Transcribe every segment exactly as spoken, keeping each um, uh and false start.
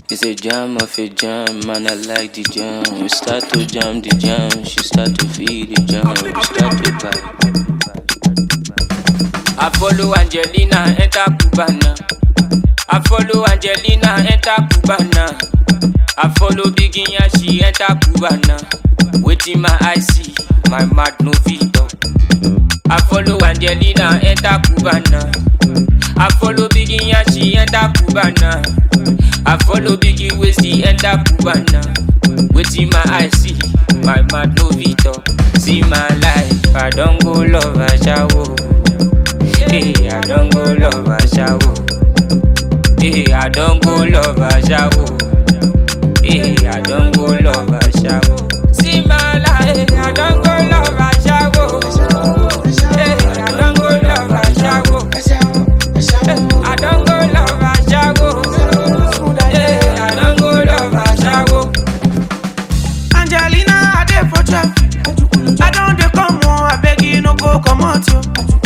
It's a jam of a jam, man, I like the jam. We start to jam the jam, she start to feel the jam. We start to vibe. I follow Angelina, enter Cubana. I follow Angelina, enter Cubana. I follow Biginya, she enter Cubana. Waiting my eyes see, my mouth no fit up. I follow Angelina, enter Cubana. I follow Biginya, she enter Cubana. I follow Biggie Westy, enter Cubana. Waiting my eyes see, my mouth no fit up. See my life, I don't go love a shower. Hey, I don't go love a shower. Hey, I don't go love a shower. Hey, I don't go love a shower. See my life, I don't go love a shower. Hey, I don't go love a shower. I don't go love a shower. Hey, I don't go love a shower. Angelina, I dey for traffic. I don't dey come home, I beg you no go come out yo.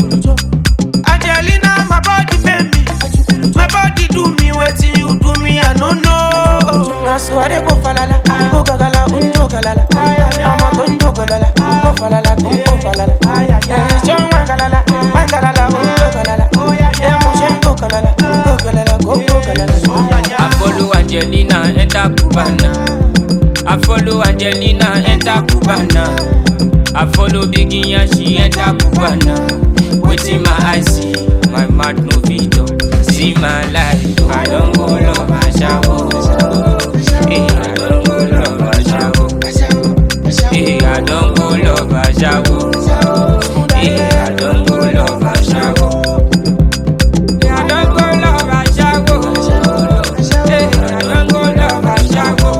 Angelina, my body pay me. My body do me wetin you do me, I no know. Na so I dey go falala, go gagala, go galala. Mama go galala, go falala, go falala. John galala, galala, go galala. Yeah, mo go galala, go galala, go galala. I follow Angelina, enter Cubana. I follow Angelina, enter Cubana. I follow Biginya, she enter Cubana. Waiting my eyes see, my mouth no fit up. See my life, I don't go love a shower. Hey, I don't go love a shower. Hey, I don't go love a shower. Hey, I don't go love a shower. Hey, I don't go love a shower. Hey, I don't go love a shower.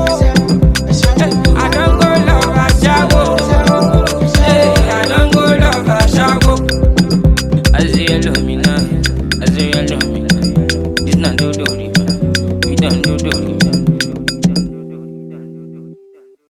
I don't go love a shower. Hey, I don't go love a shower. I say you love me now. I say you love me now. It's not do do.